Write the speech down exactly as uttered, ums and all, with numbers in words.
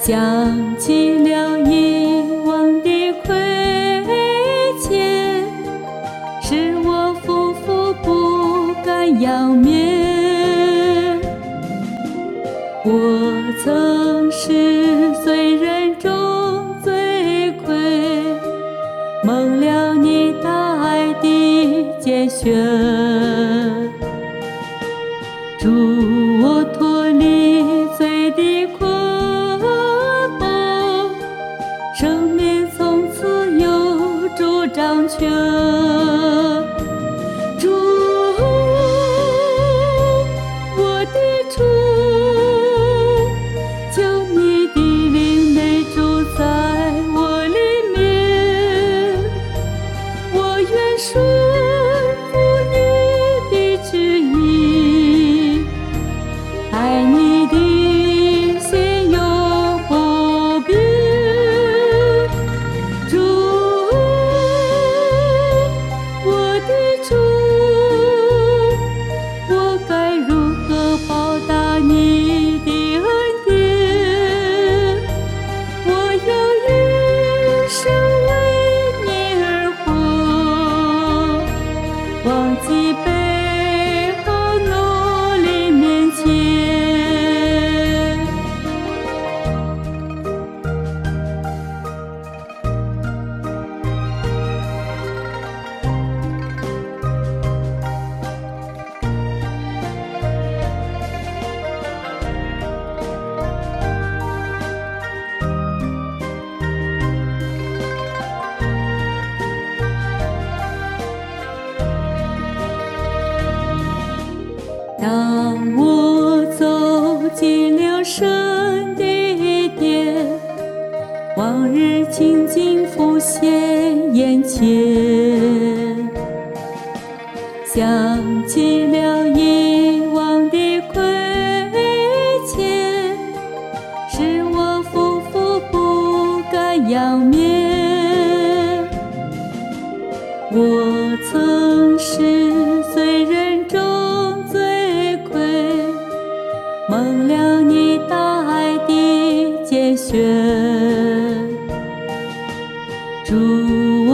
想起了以往的亏欠，使我夫妇不敢仰面。我曾是罪人中罪魁，蒙了你大爱的拣选。主，我脱离罪的捆绑，生命从此有主掌权。主，我的主，求你的灵内住在我里面，我愿顺服你的旨意，爱你的心永不变。主，我的主，我该如何报答你的恩典？我要一生为你而活，忘记背后努力面前。当我走进了神的殿，往日情景浮现眼前，想起了以往的亏欠，使我夫妇不敢仰面。我曾是罪人中罪魁，蒙了你大爱的拣选。主，